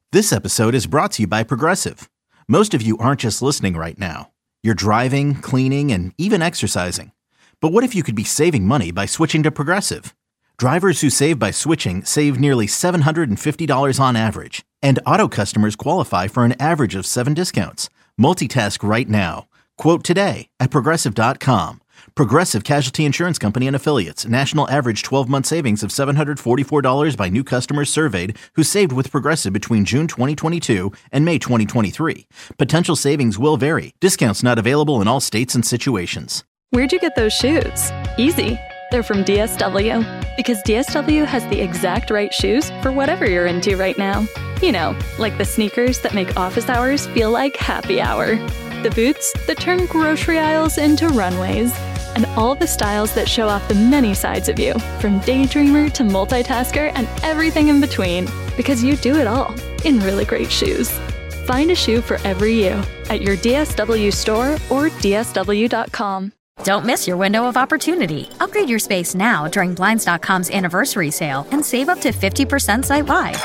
This episode is brought to you by Progressive. Most of you aren't just listening right now. You're driving, cleaning, and even exercising. But what if you could be saving money by switching to Progressive? Drivers who save by switching save nearly $750 on average. And auto customers qualify for an average of 7 discounts. Multitask right now. Quote today at Progressive.com. Progressive Casualty Insurance Company and Affiliates. National average 12-month savings of $744 by new customers surveyed who saved with Progressive between June 2022 and May 2023. Potential savings will vary. Discounts not available in all states and situations. Where'd you get those shoes? Easy. They're from DSW. Because DSW has the exact right shoes for whatever you're into right now. You know, like the sneakers that make office hours feel like happy hour. The boots that turn grocery aisles into runways. And all the styles that show off the many sides of you, from daydreamer to multitasker and everything in between. Because you do it all in really great shoes. Find a shoe for every you at your DSW store or DSW.com. Don't miss your window of opportunity. Upgrade your space now during Blinds.com's anniversary sale and save up to 50% site-wide.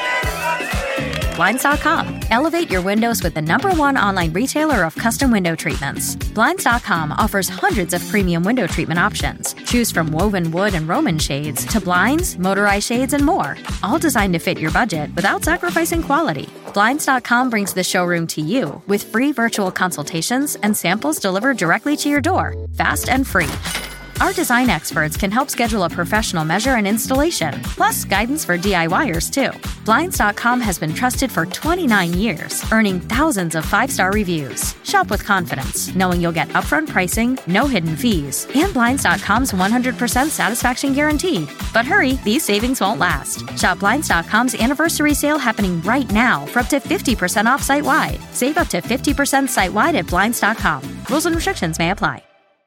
Blinds.com. Elevate your windows with the #1 online retailer of custom window treatments. Blinds.com offers hundreds of premium window treatment options. Choose from woven wood and Roman shades to blinds, motorized shades, and more. All designed to fit your budget without sacrificing quality. Blinds.com brings the showroom to you with free virtual consultations and samples delivered directly to your door, fast and free. Our design experts can help schedule a professional measure and installation, plus guidance for DIYers too. Blinds.com has been trusted for 29 years, earning thousands of 5-star reviews. Shop with confidence, knowing you'll get upfront pricing, no hidden fees, and Blinds.com's 100% satisfaction guarantee. But hurry, these savings won't last. Shop Blinds.com's anniversary sale happening right now for up to 50% off site-wide. Save up to 50% site-wide at Blinds.com. Rules and restrictions may apply.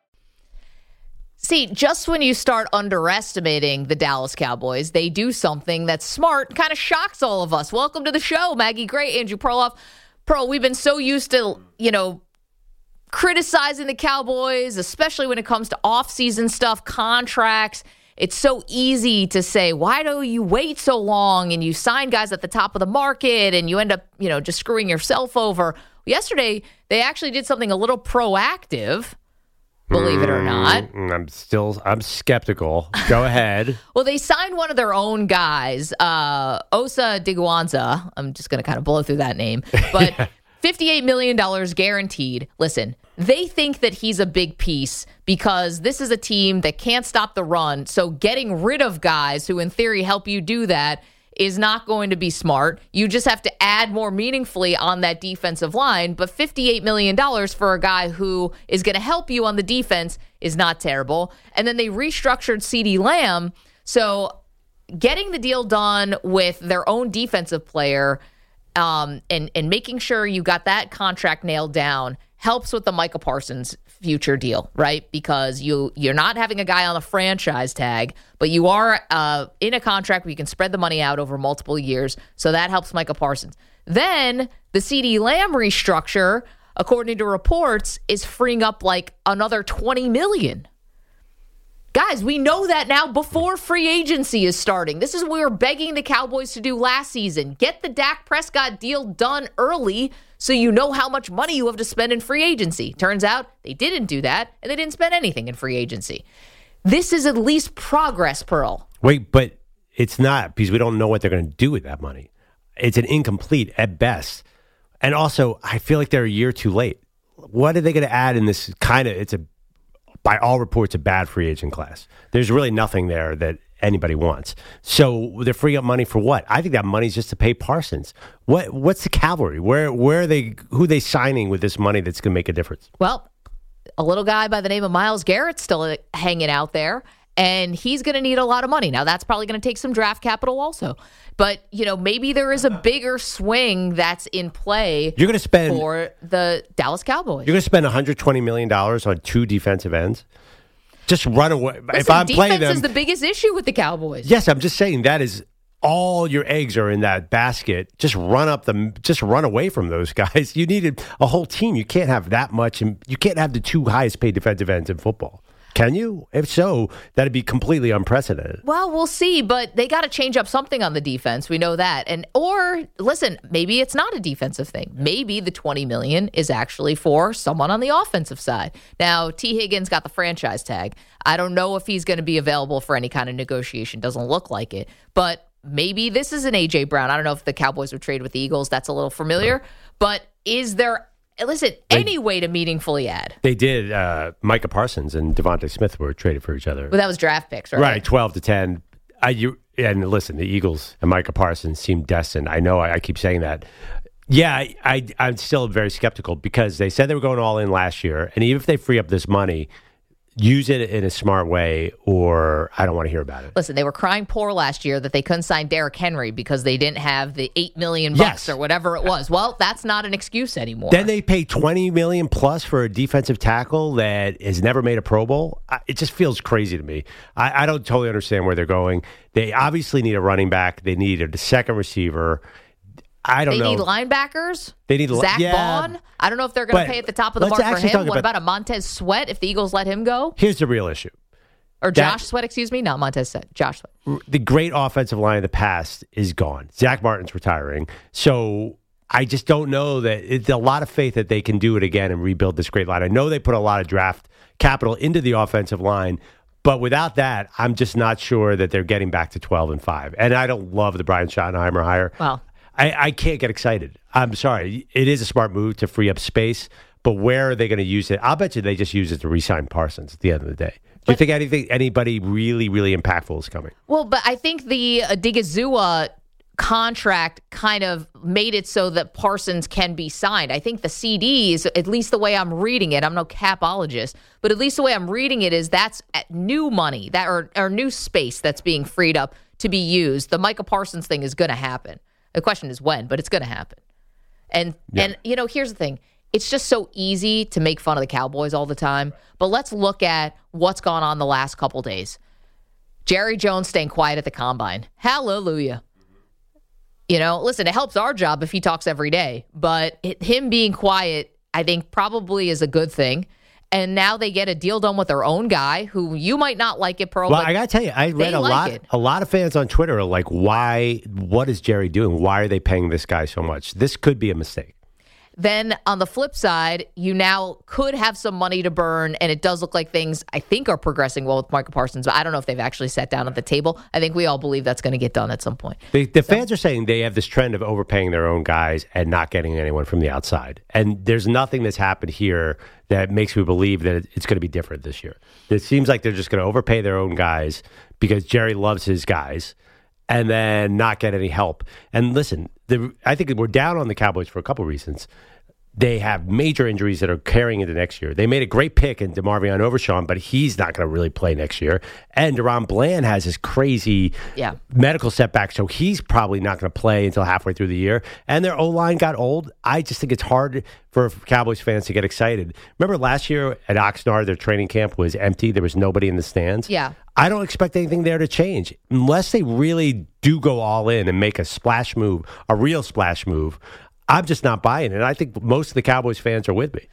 See, just when you start underestimating the Dallas Cowboys, they do something that's smart, kind of shocks all of us. Welcome to the show, Maggie Gray, Andrew Perloff. We've been so used to, criticizing the Cowboys, especially when it comes to off-season stuff, contracts. It's so easy to say, why do you wait so long? And you sign guys at the top of the market and you end up, just screwing yourself over. Yesterday, they actually did something a little proactive. Believe it or not. I'm skeptical. Go ahead. Well, they signed one of their own guys, Osa Digwanza. I'm just going to kind of blow through that name. But $58 million guaranteed. Listen, they think that he's a big piece because this is a team that can't stop the run. So getting rid of guys who in theory help you do that is not going to be smart. You just have to add more meaningfully on that defensive line. But $58 million for a guy who is going to help you on the defense is not terrible. And then they restructured CeeDee Lamb. So getting the deal done with their own defensive player and making sure you got that contract nailed down helps with the Micah Parsons future deal, right? Because you're not having a guy on a franchise tag, but you are in a contract where you can spread the money out over multiple years. So that helps Micah Parsons. Then the CeeDee Lamb restructure, according to reports, is freeing up like another $20 million. Guys, we know that now before free agency is starting. This is what we were begging the Cowboys to do last season. Get the Dak Prescott deal done early so you know how much money you have to spend in free agency. Turns out they didn't do that, and they didn't spend anything in free agency. This is at least progress, Pearl. Wait, but it's not, because we don't know what they're going to do with that money. It's an incomplete at best. And also, I feel like they're a year too late. What are they going to add in this by all reports, a bad free agent class? There's really nothing there that anybody wants. So they're freeing up money for what? I think that money's just to pay Parsons. What's the cavalry? Where are they? Who are they signing with this money that's going to make a difference? Well, a little guy by the name of Myles Garrett's still hanging out there, and he's going to need a lot of money. Now, that's probably going to take some draft capital also. But, maybe there is a bigger swing that's in play You're gonna spend, for the Dallas Cowboys. You're going to spend $120 million on 2 defensive ends? Just run away. Listen, if I'm playing them, defense is the biggest issue with the Cowboys. Yes, I'm just saying that is all your eggs are in that basket. Just run away from those guys. You needed a whole team. You can't have that much, and you can't have the 2 highest paid defensive ends in football. Can you? If so, that'd be completely unprecedented. Well, we'll see, but they got to change up something on the defense. We know that. Or listen, maybe it's not a defensive thing. Maybe the $20 million is actually for someone on the offensive side. Now, T. Higgins got the franchise tag. I don't know if he's going to be available for any kind of negotiation. Doesn't look like it. But maybe this is an A.J. Brown. I don't know if the Cowboys would trade with the Eagles. That's a little familiar. But is there... Listen, any way to meaningfully add. They did. Micah Parsons and Devontae Smith were traded for each other. But that was draft picks, right? Right, 12 to 10. And listen, the Eagles and Micah Parsons seem destined. I know I keep saying that. Yeah, I'm still very skeptical because they said they were going all in last year. And even if they free up this money, use it in a smart way or I don't want to hear about it. Listen, they were crying poor last year that they couldn't sign Derrick Henry because they didn't have the $8 million or whatever it was. Well, that's not an excuse anymore. Then they pay $20 million plus for a defensive tackle that has never made a Pro Bowl. It just feels crazy to me. I don't totally understand where they're going. They obviously need a running back. They need a second receiver. I don't know. They need linebackers. They need Zach Bond. I don't know if they're going to pay at the top of the mark for him. What about a Montez Sweat if the Eagles let him go? Here's the real issue. Or Josh Sweat, excuse me. Not Montez Sweat. Josh Sweat. The great offensive line of the past is gone. Zach Martin's retiring. So I just don't know that it's a lot of faith that they can do it again and rebuild this great line. I know they put a lot of draft capital into the offensive line, but without that, I'm just not sure that they're getting back to 12-5. And I don't love the Brian Schottenheimer hire. Well, I can't get excited. I'm sorry. It is a smart move to free up space, but where are they going to use it? I'll bet you they just use it to re-sign Parsons at the end of the day. Do you think anybody really, really impactful is coming? Well, but I think the Digizua contract kind of made it so that Parsons can be signed. I think the CDs, at least the way I'm reading it, I'm no capologist, but at least the way I'm reading it is that's new money, that or new space that's being freed up to be used. The Micah Parsons thing is going to happen. The question is when, but it's going to happen. And here's the thing. It's just so easy to make fun of the Cowboys all the time. But let's look at what's gone on the last couple days. Jerry Jones staying quiet at the combine. Hallelujah. Listen, it helps our job if he talks every day. But him being quiet, I think, probably is a good thing. And now they get a deal done with their own guy who you might not like it, Pearl. Well, I got to tell you, I read a lot of fans on Twitter are like, what is Jerry doing? Why are they paying this guy so much? This could be a mistake. Then on the flip side, you now could have some money to burn, and it does look like things, I think, are progressing well with Micah Parsons, but I don't know if they've actually sat down at the table. I think we all believe that's going to get done at some point. The fans are saying they have this trend of overpaying their own guys and not getting anyone from the outside. And there's nothing that's happened here that makes me believe that it's going to be different this year. It seems like they're just going to overpay their own guys because Jerry loves his guys and then not get any help. And listen, I think we're down on the Cowboys for a couple reasons. They have major injuries that are carrying into next year. They made a great pick in DeMarvion Overshawn, but he's not going to really play next year. And Deron Bland has this crazy medical setback, so he's probably not going to play until halfway through the year. And their O-line got old. I just think it's hard for Cowboys fans to get excited. Remember last year at Oxnard, their training camp was empty. There was nobody in the stands. Yeah. I don't expect anything there to change unless they really do go all in and make a splash move, a real splash move. I'm just not buying it. And I think most of the Cowboys fans are with me.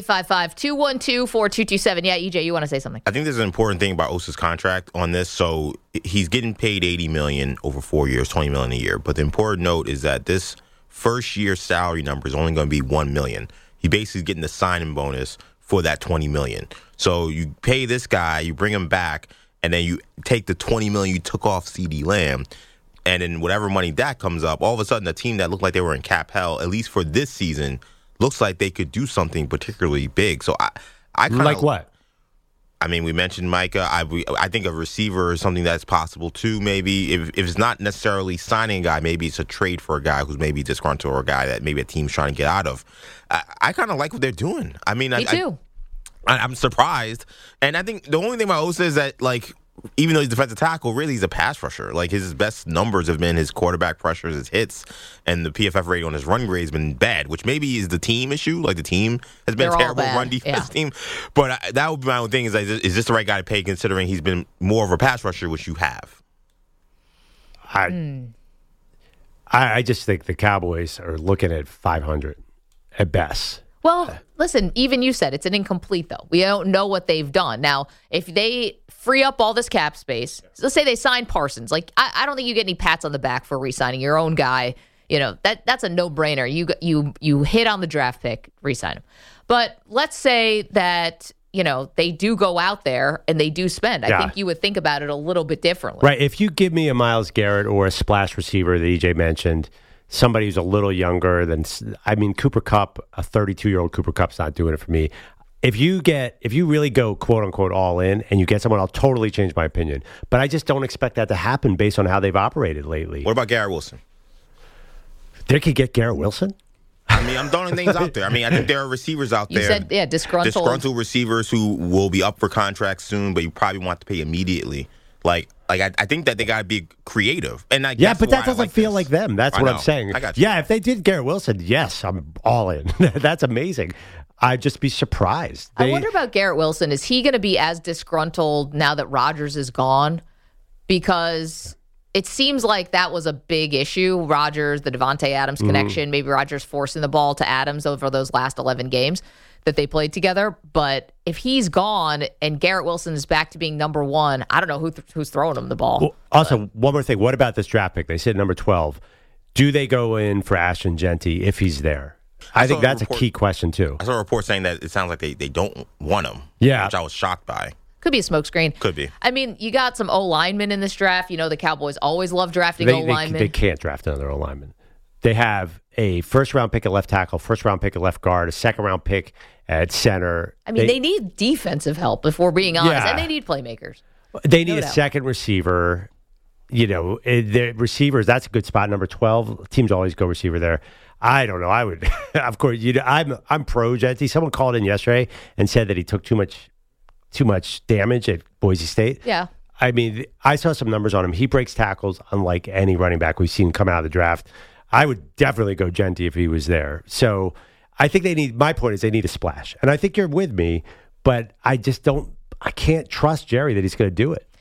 855-212-4227. Yeah, EJ, you want to say something? I think there's an important thing about Osa's contract on this. So he's getting paid $80 million over 4 years, $20 million a year. But the important note is that this first year salary number is only going to be $1 million. He basically is getting the signing bonus for that $20 million. So you pay this guy, you bring him back, and then you take the $20 million you took off CeeDee Lamb. And then whatever money that comes up, all of a sudden a team that looked like they were in cap hell, at least for this season, looks like they could do something particularly big. So I kind of like what? I mean, we mentioned Micah. I think a receiver is something that's possible too. Maybe if it's not necessarily signing a guy, maybe it's a trade for a guy who's maybe disgruntled or a guy that maybe a team's trying to get out of. I kind of like what they're doing. I mean, Me too. I'm surprised, and I think the only thing about Osa is that even though he's defensive tackle, really he's a pass rusher. His best numbers have been his quarterback pressures, his hits, and the PFF rating on his run grade has been bad, which maybe is the team issue. The team has been a terrible run defense team. But that would be my own thing is this the right guy to pay considering he's been more of a pass rusher, which you have? I just think the Cowboys are looking at 500 at best. Well, listen, even you said it's an incomplete, though. We don't know what they've done. Now, if they free up all this cap space, let's say they sign Parsons. Like, I don't think you get any pats on the back for re-signing your own guy. You know, that's a no-brainer. You hit on the draft pick, re-sign him. But let's say that, you know, they do go out there and they do spend. I think you would think about it a little bit differently. Right. If you give me a Myles Garrett or a splash receiver that EJ mentioned, somebody who's a little younger than, I mean, Cooper Kupp, a 32-year-old Cooper Kupp's not doing it for me. If you really go quote unquote all in and you get someone, I'll totally change my opinion. But I just don't expect that to happen based on how they've operated lately. What about Garrett Wilson? They could get Garrett Wilson? I mean, I'm throwing things out there. I mean, I think there are receivers out there. You said, yeah, disgruntled receivers who will be up for contract soon, but you probably want to pay immediately. I think that they got to be creative. And but that doesn't feel like them. That's what I'm saying. I got you. Yeah, if they did Garrett Wilson, yes, I'm all in. That's amazing. I'd just be surprised. I wonder about Garrett Wilson. Is he going to be as disgruntled now that Rodgers is gone? Because it seems like that was a big issue. Rodgers, the Devontae Adams connection, maybe Rodgers forcing the ball to Adams over those last 11 games that they played together. But if he's gone and Garrett Wilson is back to being number one, I don't know who's throwing him the ball. Well, also, one more thing. What about this draft pick? They sit number 12. Do they go in for Ashton Genty if he's there? I think that's a key question, too. I saw a report saying that it sounds like they don't want him, which I was shocked by. Could be a smokescreen. Could be. I mean, you got some O-linemen in this draft. You know, the Cowboys always love drafting O-linemen. They can't draft another O-lineman. They have a first-round pick at left tackle, first-round pick at left guard, a second-round pick at center. I mean, they need defensive help, if we're being honest, and they need playmakers. They need a second receiver. You know, the receivers, that's a good spot. Number 12, teams always go receiver there. I don't know. I would, of course, I'm pro Genty. Someone called in yesterday and said that he took too much damage at Boise State. Yeah. I mean, I saw some numbers on him. He breaks tackles unlike any running back we've seen come out of the draft. I would definitely go Genty if he was there. So I think my point is they need a splash. And I think you're with me, but I can't trust Jerry that he's going to do it.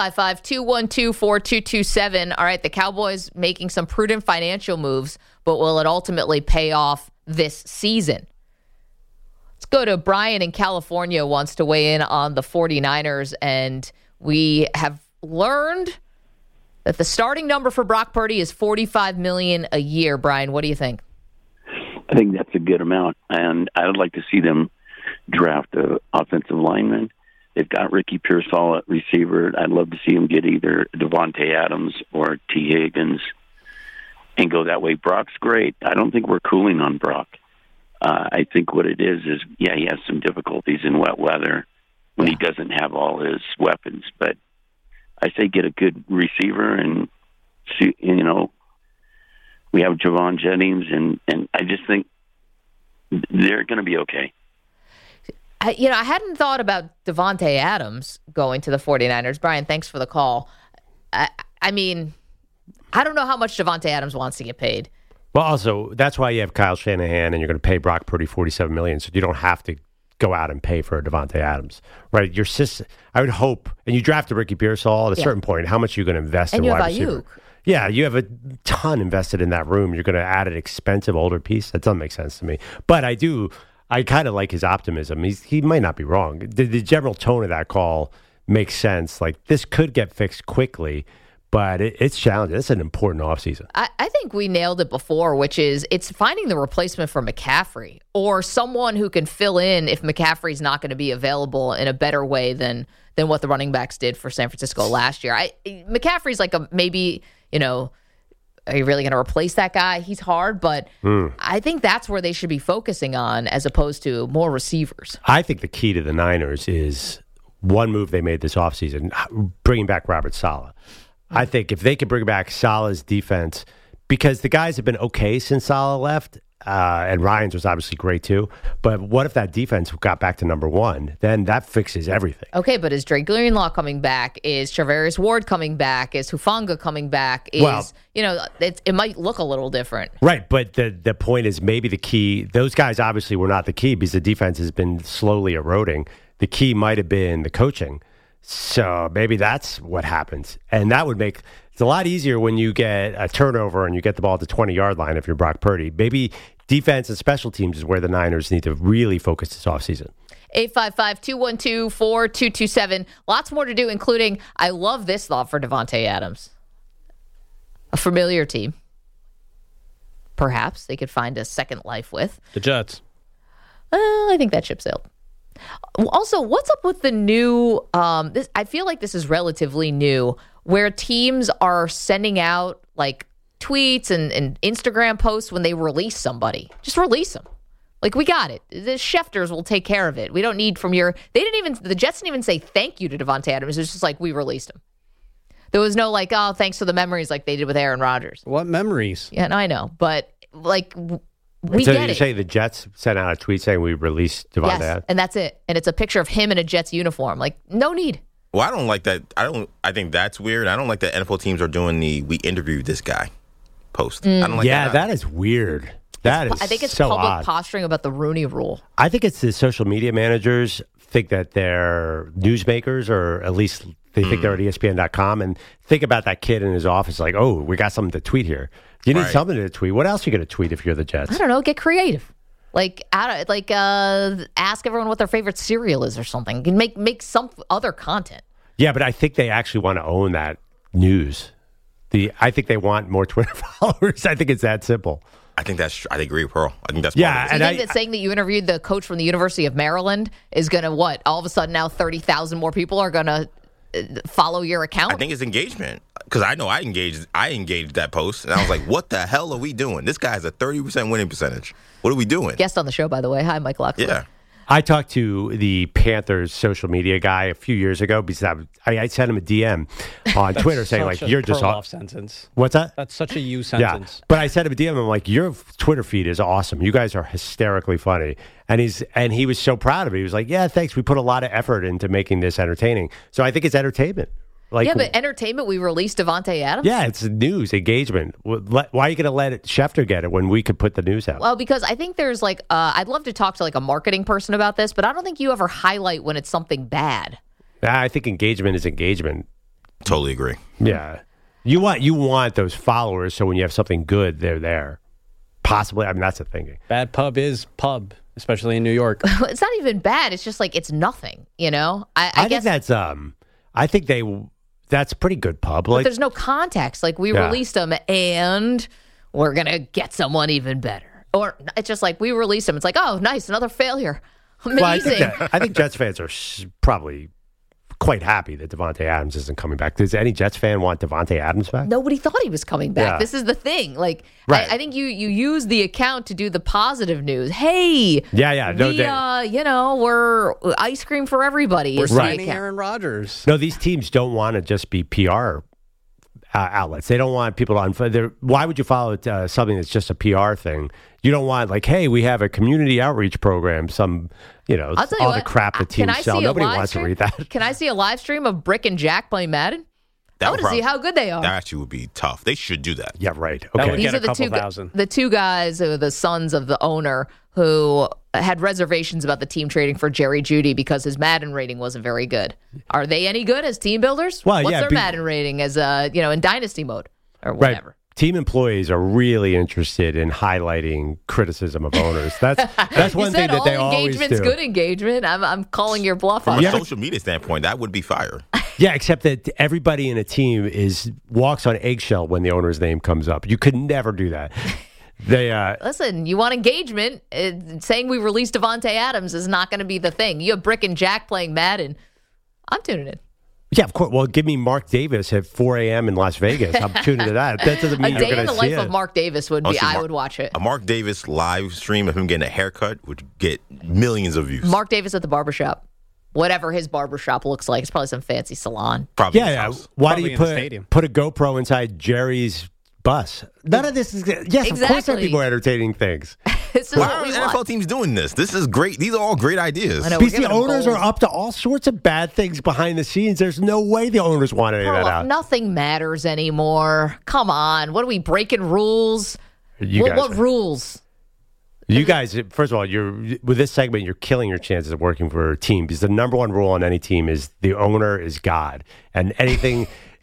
855-212-4227. All right, the Cowboys making some prudent financial moves, but will it ultimately pay off this season? Let's go to Brian in California wants to weigh in on the 49ers, and we have learned that the starting number for Brock Purdy is $45 million a year. Brian, what do you think? I think that's a good amount, and I would like to see them draft an offensive lineman. They've got Ricky Pearsall at receiver. I'd love to see him get either Devontae Adams or T. Higgins and go that way. Brock's great. I don't think we're cooling on Brock. I think what it is, he has some difficulties in wet weather when he doesn't have all his weapons. But I say get a good receiver and, see, we have Javon Jennings, and I just think they're going to be okay. I hadn't thought about Devontae Adams going to the 49ers. Brian, thanks for the call. I mean, I don't know how much Devontae Adams wants to get paid. Well, also, that's why you have Kyle Shanahan and you're going to pay Brock Purdy $47 million, so you don't have to go out and pay for Devontae Adams. Right? Your system, I would hope, and you drafted Ricky Pearsall at a certain point, how much are you going to invest in wide receiver? Yeah, you have a ton invested in that room. You're going to add an expensive older piece. That doesn't make sense to me. But I kind of like his optimism. He might not be wrong. The general tone of that call makes sense. Like, this could get fixed quickly, but it's challenging. It's an important offseason. I think we nailed it before, which is it's finding the replacement for McCaffrey or someone who can fill in if McCaffrey's not going to be available in a better way than what the running backs did for San Francisco last year. McCaffrey's like maybe, are you really going to replace that guy? He's hard, but I think that's where they should be focusing on as opposed to more receivers. I think the key to the Niners is one move they made this offseason, bringing back Robert Saleh. I think if they could bring back Saleh's defense, because the guys have been okay since Saleh left, and Ryans was obviously great too, but what if that defense got back to number one? Then that fixes everything. Okay, but is Dre Greenlaw coming back? Is Charvarius Ward coming back? Is Hufanga coming back? It might look a little different. Right, but the point is maybe the key, those guys obviously were not the key because the defense has been slowly eroding. The key might have been the coaching. So maybe that's what happens. And that would make it's a lot easier when you get a turnover and you get the ball at the 20-yard line if you're Brock Purdy. Maybe defense and special teams is where the Niners need to really focus this offseason. 855-212-4227. Lots more to do, including, I love this thought for Davante Adams. A familiar team. Perhaps they could find a second life with. The Jets. I think that ship sailed. Also, what's up with the new, I feel like this is relatively new, where teams are sending out like tweets and Instagram posts when they release somebody. Just release them. Like, we got it. The Schefters will take care of it. We don't need the Jets didn't even say thank you to Davante Adams. It was just like, we released him. There was no like, oh, thanks for the memories like they did with Aaron Rodgers. What memories? Yeah, no, I know. But like, we so get you it. say the Jets sent out a tweet saying we released Davante Adams? And that's it. And it's a picture of him in a Jets uniform. Like, no need. Well, I don't like that. I think that's weird. I don't like that NFL teams are doing we interviewed this guy post. I don't like that. Yeah, that is weird. I think it's so public odd. posturing about the Rooney Rule. I think it's the social media managers think that they're newsmakers, or at least they think they're at ESPN.com, and think about that kid in his office like, oh, we got something to tweet here. You need something to tweet. What else are you going to tweet if you're the Jets? I don't know. Get creative. Ask everyone what their favorite cereal is or something. Make some other content. Yeah, but I think they actually want to own that news. I think they want more Twitter followers. I think it's that simple. I think that's. I agree with Pearl. I think that's. Do you think that saying that you interviewed the coach from the University of Maryland is going to what? All of a sudden now 30,000 more people are going to follow your account? I think it's engagement, because I know I engaged that post, and I was like, what the hell are we doing? This guy has a 30% winning percentage. What are we doing? Guest on the show, by the way. Hi, Mike Lockwood. Yeah. I talked to the Panthers social media guy a few years ago because I sent him a DM on Twitter saying, like, you're just off sentence. What's that? That's such a you sentence. Yeah. But I sent him a DM. I'm like, your Twitter feed is awesome. You guys are hysterically funny. And he was so proud of it. He was like, yeah, thanks. We put a lot of effort into making this entertaining. So I think it's entertainment. Yeah, but entertainment, we released Davante Adams? Yeah, it's news, engagement. Why are you going to let Schefter get it when we could put the news out? Well, because I think there's like, I'd love to talk to like a marketing person about this, but I don't think you ever highlight when it's something bad. I think engagement is engagement. Totally agree. Yeah. You want those followers, so when you have something good, they're there. Possibly. I mean, that's the thinking. Bad pub is pub, especially in New York. It's not even bad. It's just like, it's nothing, you know? I guess think that's, I think that's pretty good pub. But there's no context. Like, we released them and we're going to get someone even better. Or it's just like, we released them. It's like, oh, nice, another failure. Amazing. Well, I think Jets fans are probably quite happy that Davante Adams isn't coming back. Does any Jets fan want Davante Adams back? Nobody thought he was coming back. Yeah. This is the thing. Like, right. I think you use the account to do the positive news. Hey, we're ice cream for everybody. We're signing Aaron Rodgers. No, these teams don't want to just be PR outlets. They don't want people to why would you follow something that's just a PR thing? You don't want like, hey, we have a community outreach program. All the crap the teams sell. Nobody wants to read that. Can I see a live stream of Brick and Jack playing Madden? I want to see how good they are. That actually would be tough. They should do that. Yeah, right. Okay. That would These get are a couple thousand. The two guys who are the sons of the owner who had reservations about the team trading for Jerry Jeudy because his Madden rating wasn't very good. Are they any good as team builders? Well, what's their Madden rating as in dynasty mode or whatever? Right. Team employees are really interested in highlighting criticism of owners. That's one thing that they always do. Engagement's good engagement. I'm calling your bluff From on a social media standpoint, that would be fire. Yeah, except that everybody in a team walks on eggshell when the owner's name comes up. You could never do that. Listen, you want engagement. Saying we released Davante Adams is not going to be the thing. You have Brick and Jack playing Madden. I'm tuning in. Yeah, of course. Well, give me Mark Davis at 4 a.m. in Las Vegas. I'm tuning to that. That doesn't mean you're going to see it. A day in the life of Mark Davis would be, I would watch it. A Mark Davis live stream of him getting a haircut would get millions of views. Mark Davis at the barbershop. Whatever his barbershop looks like. It's probably some fancy salon. Probably. Yeah. Why do you put a GoPro inside Jerry's bus? None of this is... Yes, Of course there are people entertaining things. Why are NFL teams doing this? This is great. These are all great ideas. Because the owners are up to all sorts of bad things behind the scenes. There's no way the owners want any of that out. Nothing matters anymore. Come on. What are we breaking rules? What rules? You guys, first of all, with this segment, you're killing your chances of working for a team because the number one rule on any team is the owner is God. And anything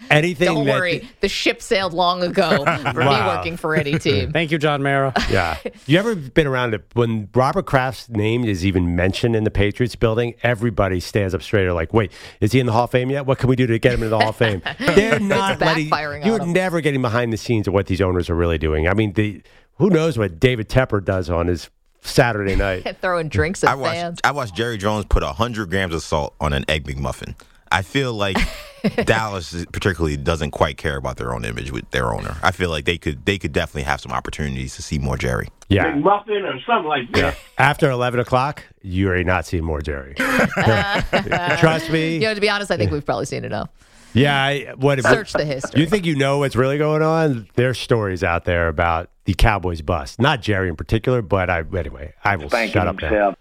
anything. Don't worry, the ship sailed long ago for me working for any team. Thank you, John Mara. Yeah. You ever been around it when Robert Kraft's name is even mentioned in the Patriots building? Everybody stands up straight. They're like, wait, is he in the Hall of Fame yet? What can we do to get him into the Hall of Fame? They're not letting. You're never getting behind the scenes of what these owners are really doing. I mean, who knows what David Tepper does on his Saturday night? Throwing drinks at fans. I watched Jerry Jones put 100 grams of salt on an Egg McMuffin. I feel like Dallas particularly doesn't quite care about their own image with their owner. I feel like they could definitely have some opportunities to see more Jerry. Yeah. McMuffin or something like that. Yeah. After 11 o'clock, you are not seeing more Jerry. Trust me. To be honest, I think we've probably seen enough. Yeah. Search the history. You think you know what's really going on? There's stories out there about the Cowboys bust. Not Jerry in particular, but I will shut up now.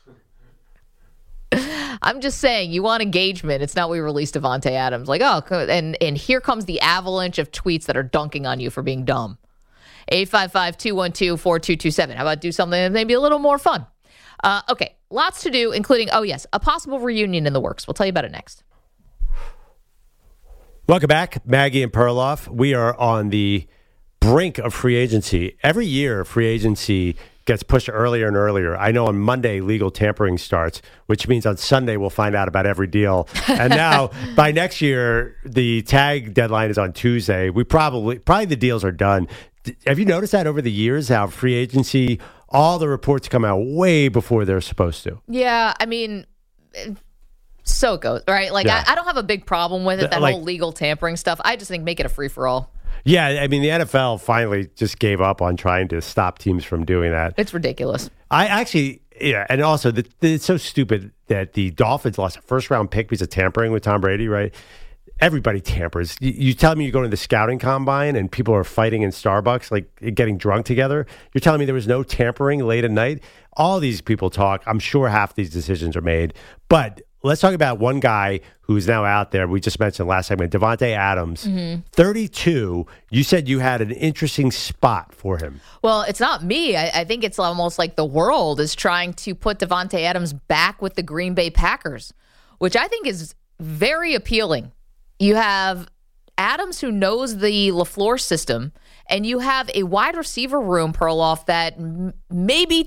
I'm just saying, you want engagement. It's not we released Davante Adams. Like, oh, and here comes the avalanche of tweets that are dunking on you for being dumb. 855-212-4227. How about do something that may be a little more fun? Okay, lots to do, including, a possible reunion in the works. We'll tell you about it next. Welcome back, Maggie and Perloff. We are on the brink of free agency. Every year, free agency gets pushed earlier and earlier. I know on Monday, legal tampering starts, which means on Sunday, we'll find out about every deal. And now, by next year, the tag deadline is on Tuesday. We probably the deals are done. Have you noticed that over the years, how free agency, all the reports come out way before they're supposed to? Yeah, I mean, so it goes, right? Like, yeah. I don't have a big problem with it, that whole legal tampering stuff. I just think make it a free-for-all. Yeah, I mean, the NFL finally just gave up on trying to stop teams from doing that. It's ridiculous. And also, it's so stupid that the Dolphins lost a first-round pick because of tampering with Tom Brady, right? Everybody tampers. You tell me you go to the scouting combine and people are fighting in Starbucks, like getting drunk together. You're telling me there was no tampering late at night? All these people talk. I'm sure half these decisions are made. But let's talk about one guy who's now out there. We just mentioned last segment, Davante Adams, 32. You said you had an interesting spot for him. Well, it's not me. I think it's almost like the world is trying to put Davante Adams back with the Green Bay Packers, which I think is very appealing. You have Adams, who knows the LaFleur system, and you have a wide receiver room, Perloff, that may be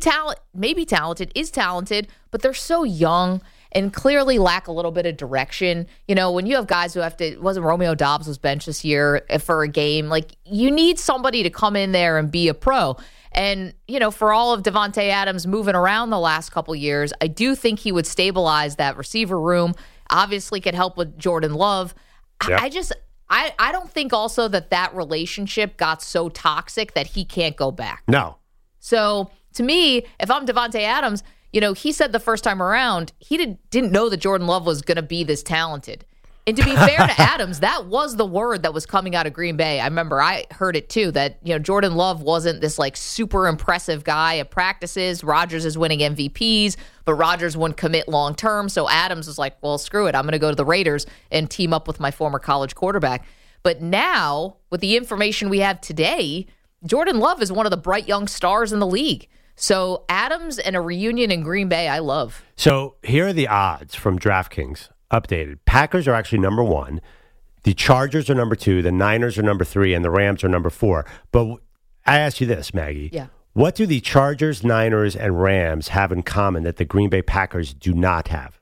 talented, but they're so young and clearly lack a little bit of direction. You know, when you have guys who wasn't Romeo Doubs was benched this year for a game, like, you need somebody to come in there and be a pro. And, you know, for all of Davante Adams moving around the last couple years, I do think he would stabilize that receiver room, obviously could help with Jordan Love. Yep. I don't think also that relationship got so toxic that he can't go back. No. So to me, if I'm Davante Adams, you know, he said the first time around, he didn't know that Jordan Love was going to be this talented. And to be fair to Adams, that was the word that was coming out of Green Bay. I remember I heard it too, that, you know, Jordan Love wasn't this like super impressive guy at practices. Rodgers is winning MVPs, but Rodgers wouldn't commit long term. So Adams was like, well, screw it. I'm going to go to the Raiders and team up with my former college quarterback. But now, with the information we have today, Jordan Love is one of the bright young stars in the league. So Adams and a reunion in Green Bay, I love. So here are the odds from DraftKings. Updated. Packers are actually number 1. The Chargers are number 2. The Niners are number 3. And the Rams are number 4. But I ask you this, Maggie. Yeah. What do the Chargers, Niners, and Rams have in common that the Green Bay Packers do not have?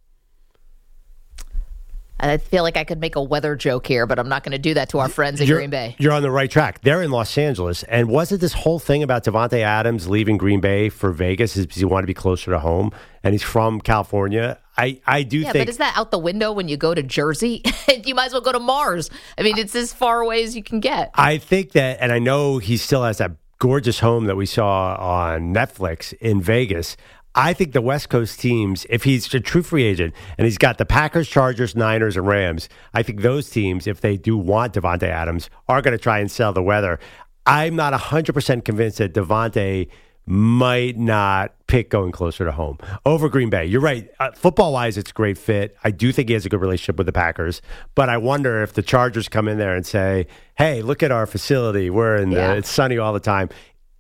I feel like I could make a weather joke here, but I'm not going to do that to our friends in Green Bay. You're on the right track. They're in Los Angeles. And wasn't this whole thing about Davante Adams leaving Green Bay for Vegas is because he wanted to be closer to home, and he's from California? I do think... Yeah, but is that out the window when you go to Jersey? You might as well go to Mars. I mean, it's as far away as you can get. I think that, and I know he still has that gorgeous home that we saw on Netflix in Vegas. I think the West Coast teams, if he's a true free agent and he's got the Packers, Chargers, Niners, and Rams, I think those teams, if they do want Davante Adams, are going to try and sell the weather. I'm not 100% convinced that Davante might not pick going closer to home over Green Bay. You're right. Football-wise, it's a great fit. I do think he has a good relationship with the Packers, but I wonder if the Chargers come in there and say, hey, look at our facility. We're in it's sunny all the time.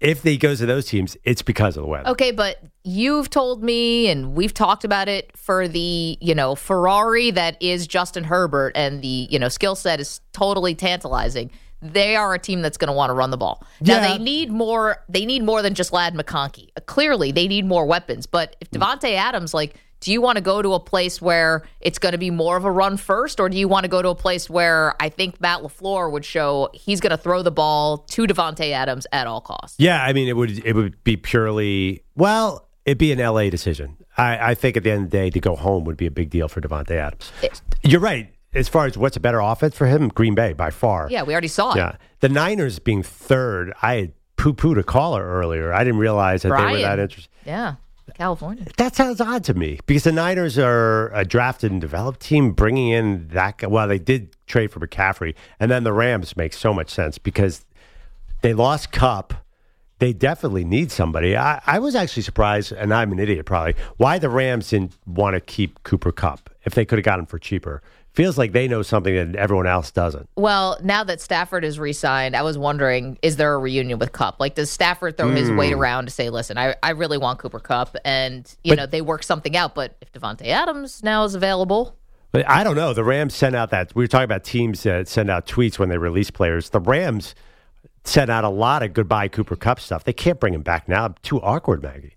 if he goes to those teams, it's because of the weather. Okay, but you've told me, and we've talked about it, for the, Ferrari that is Justin Herbert, and the, skill set is totally tantalizing. They are a team that's going to want to run the ball. Now, they need more than just Ladd McConkey. Clearly, they need more weapons. But if Davante Adams, do you want to go to a place where it's going to be more of a run first, or do you want to go to a place where I think Matt LaFleur would show he's going to throw the ball to Davante Adams at all costs? Yeah, I mean, it would be purely, it'd be an LA decision. I think at the end of the day, to go home would be a big deal for Davante Adams. You're right. As far as what's a better offense for him, Green Bay, by far. Yeah, we already saw it. Yeah. The Niners being third, I had poo-pooed a caller earlier. I didn't realize that they were that interested. Yeah. California. That sounds odd to me because the Niners are a drafted and developed team bringing in that guy. Well, they did trade for McCaffrey, and then the Rams make so much sense because they lost Kupp. They definitely need somebody. I was actually surprised, and I'm an idiot probably, why the Rams didn't want to keep Cooper Kupp if they could have got him for cheaper. Feels like they know something that everyone else doesn't. Well, now that Stafford is re-signed, I was wondering, is there a reunion with Kupp? Does Stafford throw his weight around to say, listen, I really want Cooper Kupp, and, they work something out, but if Davante Adams now is available... But I don't know. The Rams sent out we were talking about teams that send out tweets when they release players. The Rams sent out a lot of goodbye Cooper Kupp stuff. They can't bring him back now. Too awkward, Maggie.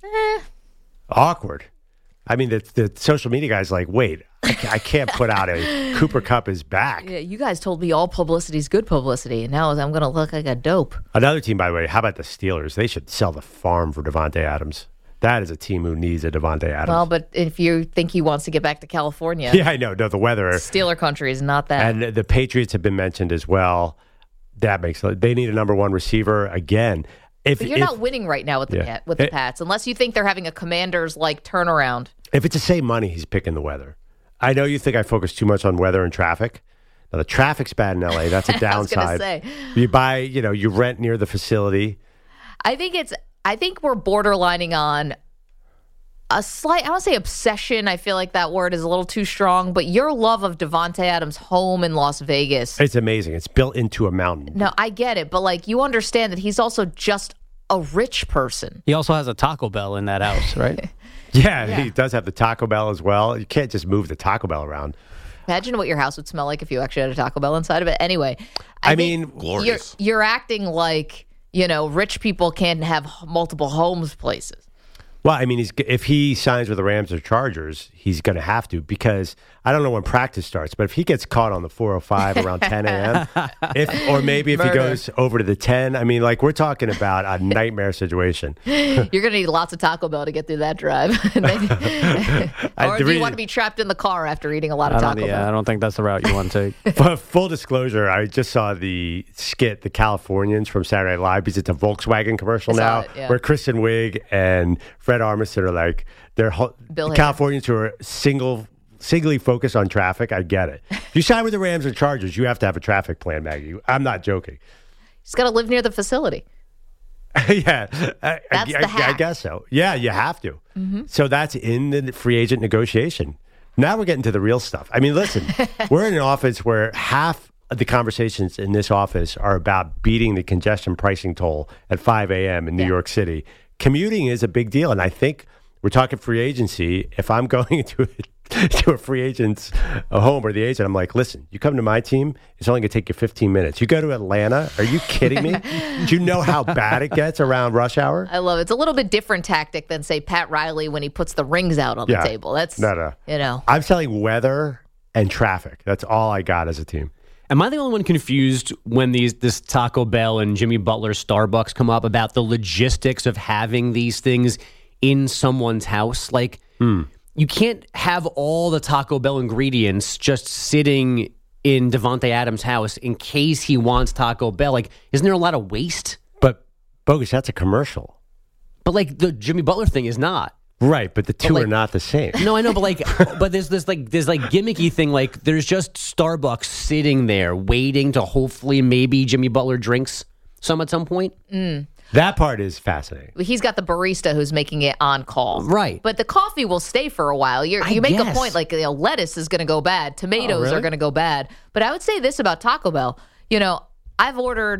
Awkward. I mean, the social media guy's like, wait, I can't put out a Cooper Kupp is back. Yeah, you guys told me all publicity is good publicity, and now I'm going to look like a dope. Another team, by the way, how about the Steelers? They should sell the farm for Davante Adams. That is a team who needs a Davante Adams. Well, but if you think he wants to get back to California. Yeah, I know. No, the weather. Steeler country is not that. And the Patriots have been mentioned as well. They need a number one receiver again. But you're not winning right now with the Pats, unless you think they're having a Commanders-like turnaround. If it's the same money, he's picking the weather. I know you think I focus too much on weather and traffic. Now, the traffic's bad in LA. That's a downside. I was gonna say. You buy, you rent near the facility. I think we're borderlining on a slight, I don't say obsession. I feel like that word is a little too strong, but your love of Davante Adams' home in Las Vegas. It's amazing. It's built into a mountain. No, I get it, but you understand that he's also just a rich person. He also has a Taco Bell in that house, right? Yeah, he does have the Taco Bell as well. You can't just move the Taco Bell around. Imagine what your house would smell like if you actually had a Taco Bell inside of it. Anyway, I mean, glorious. You're acting like, rich people can't have multiple homes places. Well, I mean, if he signs with the Rams or Chargers, he's going to have to because I don't know when practice starts, but if he gets caught on the 405 around 10 a.m., or maybe if he goes over to the 10, I mean, we're talking about a nightmare situation. You're going to need lots of Taco Bell to get through that drive. Or do you want to be trapped in the car after eating a lot of Taco Bell? Yeah, I don't think that's the route you want to take. For full disclosure, I just saw the skit, The Californians from Saturday Night Live, because it's a Volkswagen commercial now, where Kristen Wiig and Fred Armisen are they're Californians who are singly focused on traffic. I get it. If you sign with the Rams or Chargers, you have to have a traffic plan, Maggie. I'm not joking. He's got to live near the facility. Yeah, I guess so. Yeah, you have to. Mm-hmm. So that's in the free agent negotiation. Now we're getting to the real stuff. I mean, listen, we're in an office where half of the conversations in this office are about beating the congestion pricing toll at 5 a.m. in New York City. Commuting is a big deal, and I think we're talking free agency. If I'm going to a free agent's home or the agent, I'm like, listen, you come to my team, it's only going to take you 15 minutes. You go to Atlanta, are you kidding me? Do you know how bad it gets around rush hour? I love it. It's a little bit different tactic than, say, Pat Riley when he puts the rings out on the table. That's no. I'm selling weather and traffic. That's all I got as a team. Am I the only one confused when this Taco Bell and Jimmy Butler Starbucks come up about the logistics of having these things in someone's house? You can't have all the Taco Bell ingredients just sitting in Davante Adams' house in case he wants Taco Bell. Isn't there a lot of waste? But, Bogus, that's a commercial. But, the Jimmy Butler thing is not. Right, but the two are not the same. No, I know, but but there's this gimmicky thing. There's just Starbucks sitting there waiting to hopefully maybe Jimmy Butler drinks some at some point. That part is fascinating. He's got the barista who's making it on call. Right. But the coffee will stay for a while. You make a point lettuce is going to go bad. Tomatoes are going to go bad. But I would say this about Taco Bell. I've ordered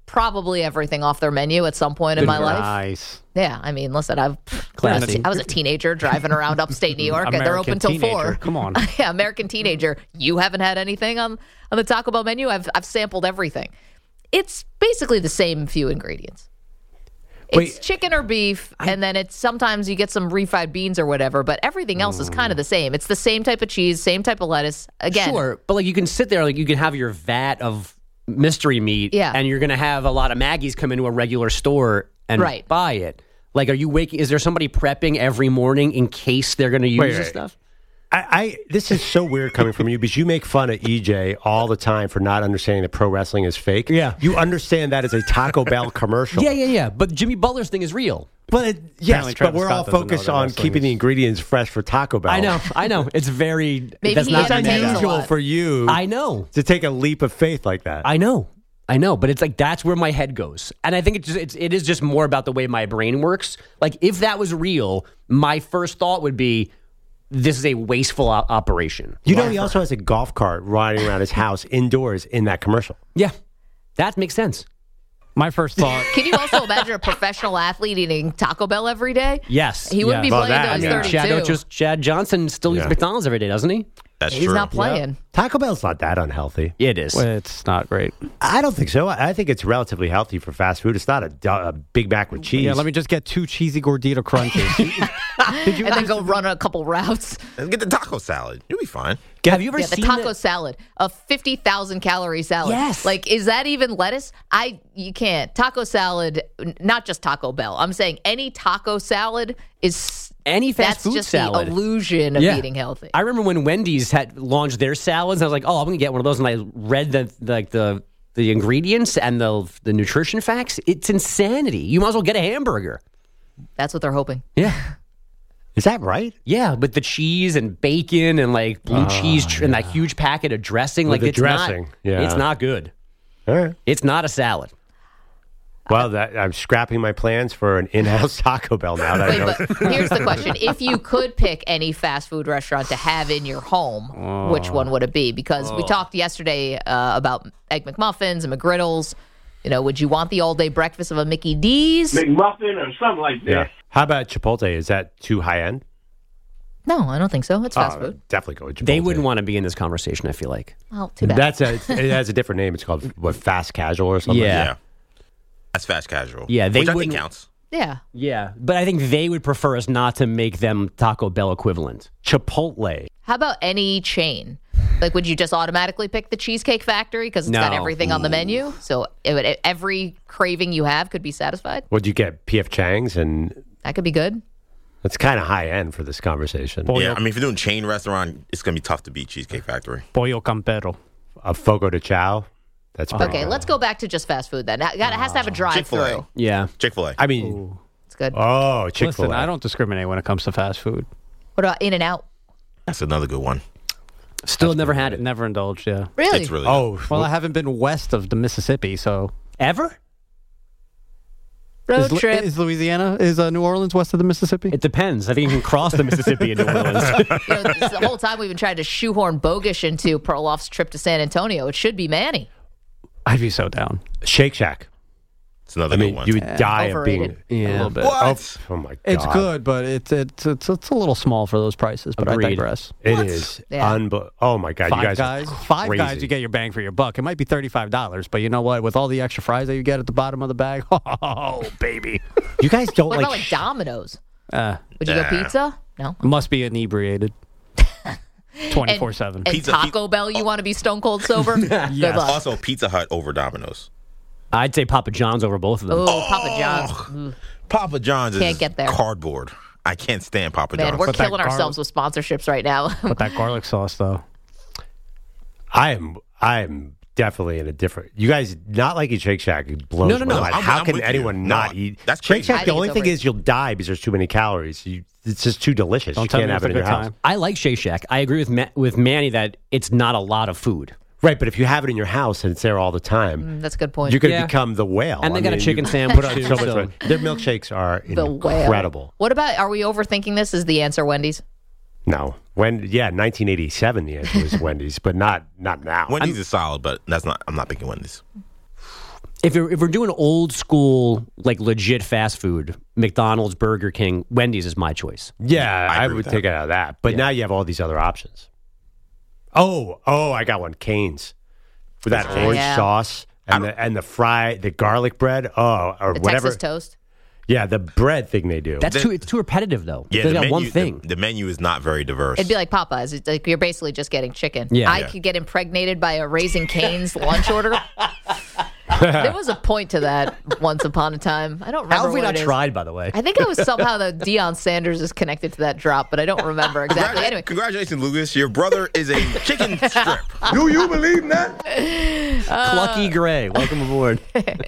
probably everything off their menu at some point in my life. Nice. Yeah, I mean, listen, Classy. I was a teenager driving around upstate New York, and they're open till American 4. teenager. Come on. Yeah, American teenager. You haven't had anything on the Taco Bell menu? I've sampled everything. It's basically the same few ingredients. It's chicken or beef, and then it's sometimes you get some refried beans or whatever, but everything else is kind of the same. It's the same type of cheese, same type of lettuce. Again, Sure, but like you can sit there, like you can have your vat of mystery meat, and you're going to have a lot of Maggies come into a regular store and buy it. Like, are you waking? Is there somebody prepping every morning in case they're going to use this stuff? This is so weird coming from you because you make fun of EJ all the time for not understanding that pro wrestling is fake. Yeah. You understand that as a Taco Bell commercial. Yeah. But Jimmy Butler's thing is real. But yes, Travis but we're Scott all doesn't focused know that on wrestling keeping is- the ingredients fresh for Taco Bell. I know. It's very. Maybe that's he not It's entertains a unusual lot. for you I know. to take a leap of faith like that. I know, but it's like that's where my head goes, and I think it is just more about the way my brain works. Like if that was real, my first thought would be, this is a wasteful operation. You know, he also has a golf cart riding around his house indoors in that commercial. Yeah, that makes sense. My first thought. can you also imagine a professional athlete eating Taco Bell every day? Yes, He wouldn't be Well, playing that, till he's yeah. 32. Chad Johnson still eats McDonald's every day, doesn't he? That's He's true. not playing. Taco Bell's not that unhealthy. It is. It's not great. I don't think so. I think it's relatively healthy for fast food. It's not a Big Mac with cheese. Yeah, let me just get 2 cheesy gordita crunches. And then go run a couple routes. Let's get the taco salad. You'll be fine. Have you ever Yeah, the seen taco salad, a 50,000 calorie salad. Yes. Like, is that even lettuce? You can't. Taco salad, not just Taco Bell. I'm saying any taco salad is Any fast that's food just salad. the illusion of Yeah. eating healthy. I remember when Wendy's had launched their salads. I was like, "Oh, I'm gonna get one of those." And I read the ingredients and the nutrition facts. It's insanity. You might as well get a hamburger. That's what they're hoping. Yeah, Is that right? yeah, but the cheese and bacon and like blue cheese and that huge packet of dressing, With like the it's dressing, not. yeah. It's not good. All right. It's not a salad. Well, I'm scrapping my plans for an in-house Taco Bell now. That I know. Wait, but here's the question. If you could pick any fast food restaurant to have in your home, which one would it be? Because we talked yesterday about Egg McMuffins and McGriddles. You know, would you want the all-day breakfast of a Mickey D's? McMuffin or something like that. Yeah. How about Chipotle? Is that too high end? No, I don't think so. It's fast food. Definitely go with Chipotle. They wouldn't want to be in this conversation. I feel like. Well, too bad. It has a different name. It's called fast casual or something. Yeah. That's fast casual. Yeah, they which I think wouldn't- counts. Yeah. Yeah, but I think they would prefer us not to make them Taco Bell equivalent. Chipotle. How about any chain? Like, would you just automatically pick the Cheesecake Factory because it's got No. everything on the menu? So every craving you have could be satisfied? Would you get P.F. Chang's? And That could be good. that's kind of high end for this conversation. Yeah, I mean, if you're doing chain restaurant, it's gonna be tough to beat Cheesecake Factory. Pollo Campero. A Fogo de Chao. That's pretty Okay, good. let's go back to just fast food then. It has to have a drive-through. Chick-fil-A. Yeah. Chick-fil-A. I mean, It's good. oh, Chick-fil-A. Listen, I don't discriminate when it comes to fast food. What about In-N-Out? That's another good one. Still never had it. Never indulged, yeah. Really? It's really Oh, Well, I haven't been west of the Mississippi, so. Ever? Road trip. Is Louisiana, is New Orleans west of the Mississippi? It depends. I think you can cross the Mississippi in New Orleans. This the whole time we've been trying to shoehorn Bogish into Perloff's trip to San Antonio. It should be Manny. I'd be so down. Shake Shack. it's another I mean, good one. you would die of being. Overrated. A little bit. What? Oh my god, It's good, but it's a little small for those prices. But Agreed. I digress. It is. Yeah. Oh my god, you Five guys. guys, are five crazy. guys, you get your bang for your buck. It might be $35, but you know what? With all the extra fries that you get at the bottom of the bag, oh baby, You guys don't What like. about like Domino's? uh, Would you go pizza? No. must be inebriated. 24/7. And Pizza- Taco Bell, you want to be stone cold sober? Good luck. Also, Pizza Hut over Domino's. I'd say Papa John's over both of them. Oh, Papa John's. Papa John's Can't is get there. cardboard. I can't stand Papa Man, John's. we're But that killing ourselves with sponsorships right now. But that garlic sauce, though. I am definitely in a different. You guys not liking Shake Shack blows No, my no. mind. I'm- How I'm can with you. anyone No, not eat? that's Shake crazy. I Shack. The think only it's thing overrated. is you'll die because there's too many calories. It's just too delicious. Don't You tell can't me have it's it a in your good house. time. I like Shake Shack. I agree with Manny that it's not a lot of food. Right, but if you have it in your house and it's there all the time, That's a good point. you're going to Yeah. become the whale. And they got a chicken you sandwich, Put on too, so much so- weight. Their milkshakes are the whale. incredible. What about, are we overthinking this? Is the answer Wendy's? No, 1987 the answer was Wendy's, but not now. Wendy's is solid, but I'm not picking Wendy's. If we're doing old school, like legit fast food, McDonald's, Burger King, Wendy's is my choice. Yeah, I agree would with take it out of that. But now you have all these other options. Oh, I got one. Cane's with that orange sauce and the garlic bread. Oh, or The whatever. Texas toast. Yeah, the bread thing they do. It's too repetitive though. Yeah, They the got menu, one thing. The menu is not very diverse. It'd be like Popeyes. It's like you're basically just getting chicken. Yeah. I could get impregnated by a Raising Cane's lunch order. There was a point to that once upon a time. I don't remember. How have we what not it is. tried, by the way? I think I was somehow the Deion Sanders is connected to that drop, but I don't remember exactly. Anyway, Congratulations, Lucas. Your brother is a chicken strip. Do you believe that? Clucky Gray, welcome aboard.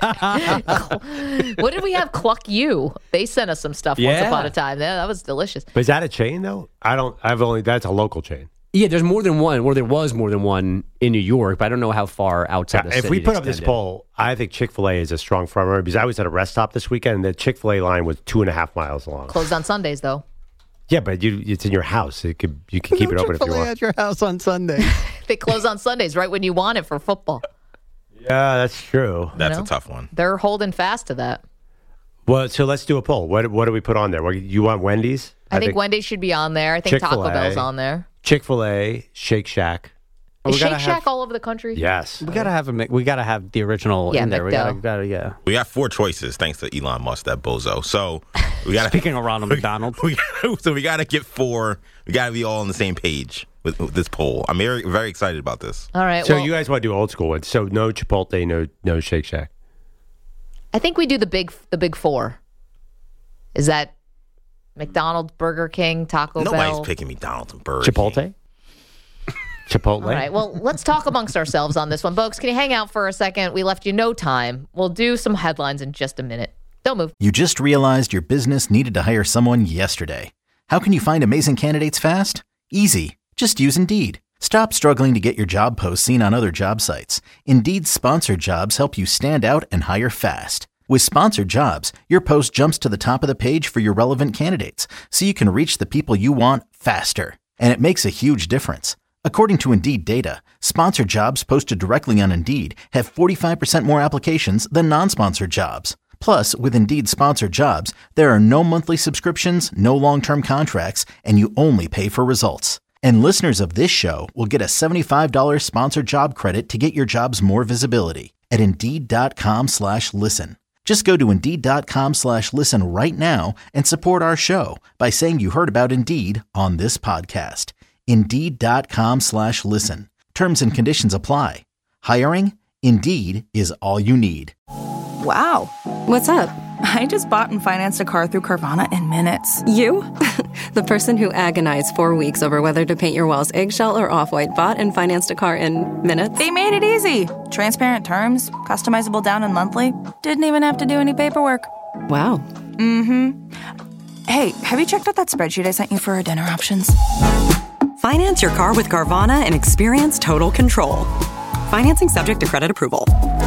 what did we have? Cluck You. They sent us some stuff once Yeah. upon a time. Yeah, that was delicious. But is that a chain though? That's a local chain. Yeah, there's more than one, or there was more than one in New York, but I don't know how far outside the If city we it put up this extended. poll, I think Chick-fil-A is a strong front runner because I was at a rest stop this weekend and the Chick-fil-A line was 2.5 miles long. Closed on Sundays, though. Yeah, but it's in your house. You can keep it open if you Chick-fil-A want. at your house on Sunday. They close on Sundays right when you want it for football. Yeah, that's true. That's You know? a tough one. They're holding fast to that. Well, so let's do a poll. What do we put on there? You want Wendy's? I think Wendy's should be on there. I think Taco Chick-fil-A. Bell's on there. Chick-fil-A, Shake Shack. Is we gotta Shake Shack have- all over the country? Yes. We gotta have the original Yeah, in there. We McDo. gotta yeah. We got 4 choices thanks to Elon Musk, that bozo. So we got Speaking of Ronald McDonald, we got to get 4. We got to be all on the same page with this poll. I'm very, very excited about this. All right. So well, you guys want to do old school ones. So no Chipotle, no Shake Shack. I think we do the big 4. Is that McDonald's, Burger King, Taco Nobody's Bell? picking McDonald's and Burger King. Chipotle? Chipotle? All right. Well, let's talk amongst ourselves on this one. Folks, can you hang out for a second? We left you no time. We'll do some headlines in just a minute. Don't move. You just realized your business needed to hire someone yesterday. How can you find amazing candidates fast? Easy. Just use Indeed. Stop struggling to get your job posts seen on other job sites. Indeed's sponsored jobs help you stand out and hire fast. With sponsored jobs, your post jumps to the top of the page for your relevant candidates, so you can reach the people you want faster. And it makes a huge difference. According to Indeed data, sponsored jobs posted directly on Indeed have 45% more applications than non-sponsored jobs. Plus, with Indeed sponsored jobs, there are no monthly subscriptions, no long-term contracts, and you only pay for results. And listeners of this show will get a $75 sponsored job credit to get your jobs more visibility at Indeed.com/listen. Just go to Indeed.com/listen right now and support our show by saying you heard about Indeed on this podcast. Indeed.com/listen. Terms and conditions apply. Hiring? Indeed is all you need. Wow. What's up? I just bought and financed a car through Carvana in minutes. You? The person who agonized 4 weeks over whether to paint your walls eggshell or off-white bought and financed a car in minutes? They made it easy. Transparent terms, customizable down and monthly. Didn't even have to do any paperwork. Wow. Mm-hmm. Hey, have you checked out that spreadsheet I sent you for our dinner options? Finance your car with Carvana and experience total control. Financing subject to credit approval.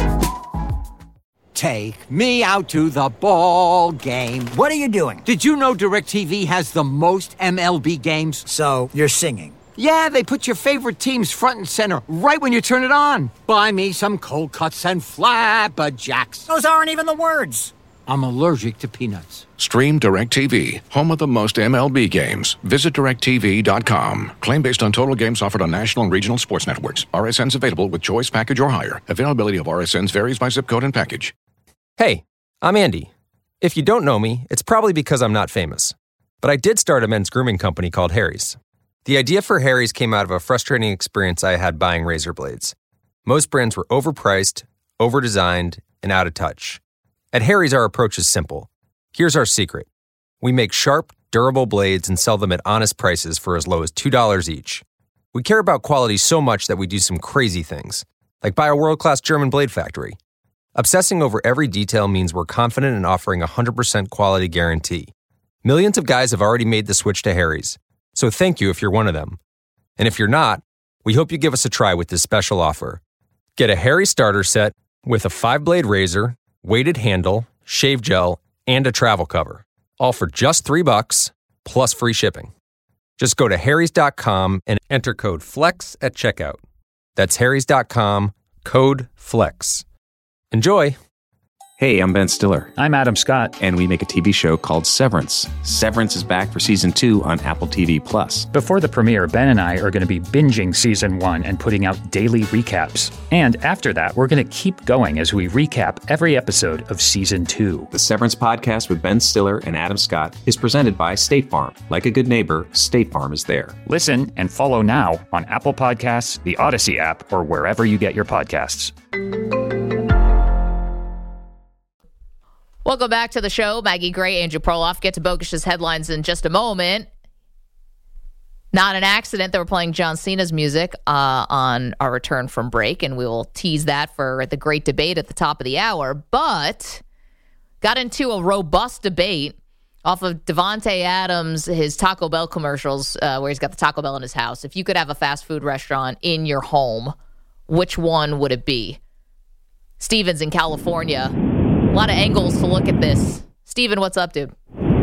Take me out to the ball game. What are you doing? Did you know DirecTV has the most MLB games? So, you're singing. Yeah, they put your favorite teams front and center right when you turn it on. Buy me some cold cuts and flapjacks. Those aren't even the words. I'm allergic to peanuts. Stream DirecTV, home of the most MLB games. Visit DirecTV.com. Claim based on total games offered on national and regional sports networks. RSNs available with choice package or higher. Availability of RSNs varies by zip code and package. Hey, I'm Andy. If you don't know me, it's probably because I'm not famous. But I did start a men's grooming company called Harry's. The idea for Harry's came out of a frustrating experience I had buying razor blades. Most brands were overpriced, overdesigned, and out of touch. At Harry's, our approach is simple. Here's our secret. We make sharp, durable blades and sell them at honest prices for as low as $2 each. We care about quality so much that we do some crazy things, like buy a world-class German blade factory. Obsessing over every detail means we're confident in offering a 100% quality guarantee. Millions of guys have already made the switch to Harry's, so thank you if you're one of them. And if you're not, we hope you give us a try with this special offer. Get a Harry's starter set with a 5-blade razor, weighted handle, shave gel, and a travel cover. All for just $3 plus free shipping. Just go to harrys.com and enter code FLEX at checkout. That's harrys.com, code FLEX. Enjoy! Hey, I'm Ben Stiller. I'm Adam Scott. And we make a TV show called Severance. Severance is back for season 2 on Apple TV+. Before the premiere, Ben and I are going to be binging season 1 and putting out daily recaps. And after that, we're going to keep going as we recap every episode of season 2. The Severance podcast with Ben Stiller and Adam Scott is presented by State Farm. Like a good neighbor, State Farm is there. Listen and follow now on Apple Podcasts, the Odyssey app, or wherever you get your podcasts. Welcome back to the show. Maggie Gray, Andrew Perloff. Get to Bogus's headlines in just a moment. Not an accident that we're playing John Cena's music on our return from break, and we will tease that for the great debate at the top of the hour. But got into a robust debate off of Davante Adams, his Taco Bell commercials, where he's got the Taco Bell in his house. If you could have a fast food restaurant in your home, which one would it be? Steven's in California. A lot of angles to look at this. Steven, what's up, dude?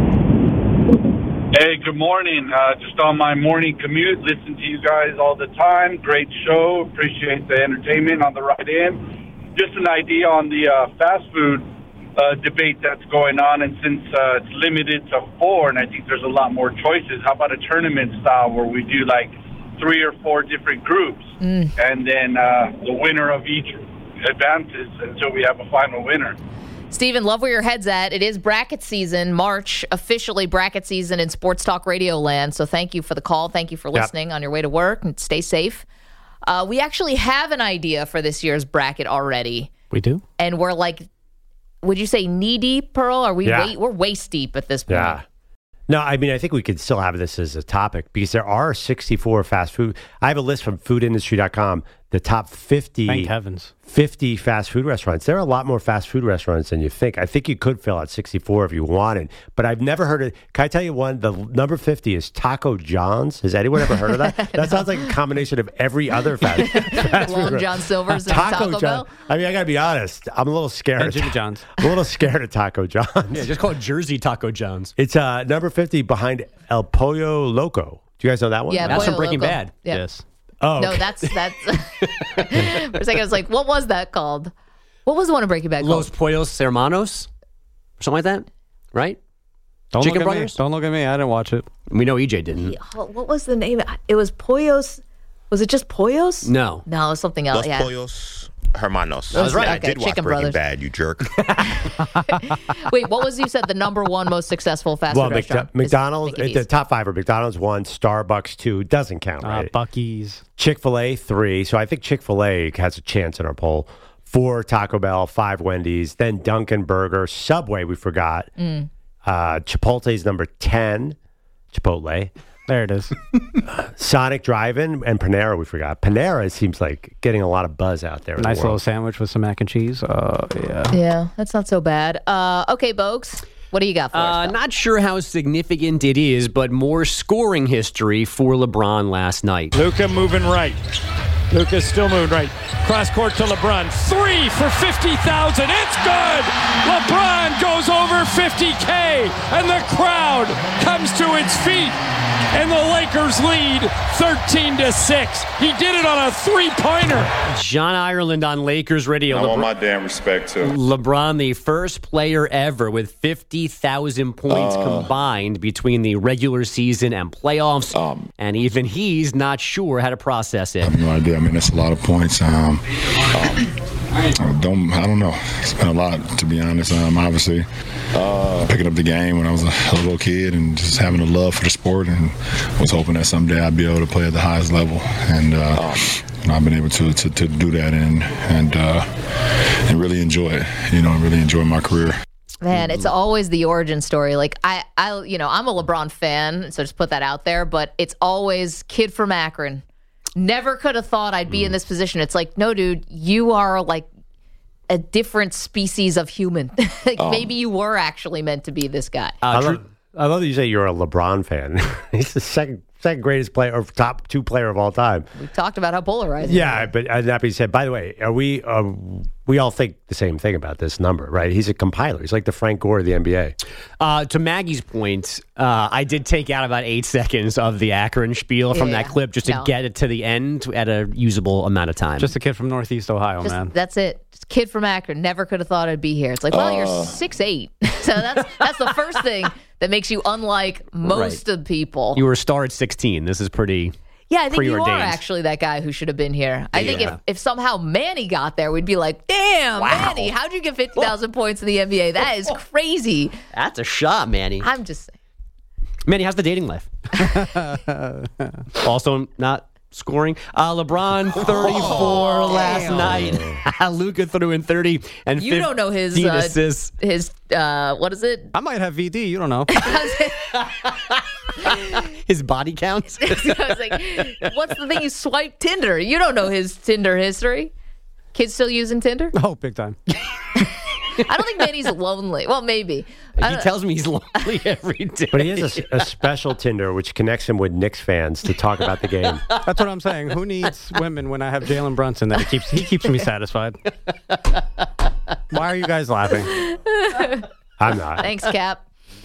Hey, good morning. Just on my morning commute, listen to you guys all the time. Great show. Appreciate the entertainment on the ride in. Just an idea on the fast food debate that's going on, and since it's limited to 4, and I think there's a lot more choices, how about a tournament style where we do like 3 or 4 different groups, and then the winner of each advances until we have a final winner. Steven, love where your head's at. It is bracket season, March, officially bracket season in Sports Talk Radio land. So thank you for the call. Thank you for listening on your way to work, and stay safe. We actually have an idea for this year's bracket already. We do? And we're like, would you say knee-deep, Pearl? Are we we're waist-deep at this point. Yeah. No, I mean, I think we could still have this as a topic because there are 64 fast food. I have a list from foodindustry.com, the top 50, thank heavens, 50 fast food restaurants. There are a lot more fast food restaurants than you think. I think you could fill out 64 if you wanted, but I've never heard of. Can I tell you one? The number 50 is Taco John's. Has anyone ever heard of that? That sounds like a combination of every other fast food Long John Silver's and Taco Bell. I mean, I got to be honest. I'm a little scared. And Jimmy John's. I'm a little scared of Taco John's. Yeah, just call it Jersey Taco John's. It's number 50 behind El Pollo Loco. Do you guys know that one? Yeah, that's Pollo from Breaking Loco. Bad. Yeah. Yes. Oh, no, okay. that's for a second I was like, what was that called? What was the one in Breaking Bad called? Los Pollos Hermanos? Or something like that? Right? Don't Chicken look at Brothers? Me. Don't look at me. I didn't watch it. We know EJ didn't. What was the name? It was Pollos. Was it just Pollos? No. No, it was something else. Los Pollos Hermanos. That's right. I did watch Chicken Breaking Brothers. Bad, you jerk. Wait, what was you said the number one most successful fast food restaurant? McDonald's, the top 5 are McDonald's 1, Starbucks 2, doesn't count, right? Buc-ee's. Chick-fil-A 3, so I think Chick-fil-A has a chance in our poll. 4, Taco Bell, 5, Wendy's, then Dunkin' Burger, Subway, we forgot. Chipotle's number 10, Chipotle. There it is. Sonic Drive-In and Panera, we forgot. Panera seems like getting a lot of buzz out there. Nice little sandwich with some mac and cheese. Yeah. Yeah, that's not so bad. Okay, Bogues, what do you got for us? Not sure how significant it is, but more scoring history for LeBron last night. Luka moving right. Luka's still moving right. Cross court to LeBron. 3 for 50,000. It's good. LeBron goes over 50K, and the crowd comes to its feet. And the Lakers lead 13-6. He did it on a 3-pointer. John Ireland on Lakers Radio. I want my damn respect, too. LeBron, the first player ever with 50,000 points combined between the regular season and playoffs. And even he's not sure how to process it. I have no idea. I mean, that's a lot of points. I don't know. It's been a lot, to be honest. Obviously, picking up the game when I was a little kid and just having a love for the sport, and was hoping that someday I'd be able to play at the highest level. And I've been able to do that and really enjoy it. And really enjoy my career. Man, it's always the origin story. Like I'm a LeBron fan, so just put that out there. But it's always kid from Akron. Never could have thought I'd be in this position. It's like, no, dude, you are like a different species of human. Maybe you were actually meant to be this guy. I love that you say you're a LeBron fan. He's the second second greatest player or top 2 player of all time. We talked about how polarizing. Yeah, but that being said, by the way, are we all think the same thing about this number, right? He's a compiler. He's like the Frank Gore of the NBA. To Maggie's point, I did take out about 8 seconds of the Akron spiel from that clip just to get it to the end at a usable amount of time. Just a kid from Northeast Ohio, man. That's it. Just kid from Akron. Never could have thought I'd be here. It's like, well, you're 6'8". So that's the first thing that makes you unlike most of people. You were a star at 16. This is pretty. Yeah, I think you preordained. are actually that guy who should have been here. I think if somehow Manny got there, we'd be like, damn, Manny, how'd you get 50,000 points in the NBA? That is crazy. That's a shot, Manny. I'm just saying. Manny, how's the dating life? Also not scoring. LeBron, 34 last night. Luka threw in 30 and You don't know his assists. His what is it? I might have VD. You don't know. His body counts. I was like, what's the thing? You swipe Tinder. You don't know his Tinder history. Kids still using Tinder? Oh, big time. I don't think Manny's lonely. Well, maybe. He tells me he's lonely every day. But he has a special Tinder which connects him with Knicks fans to talk about the game. That's what I'm saying. Who needs women when I have Jalen Brunson that he keeps me satisfied? Why are you guys laughing? I'm not. Thanks, Cap.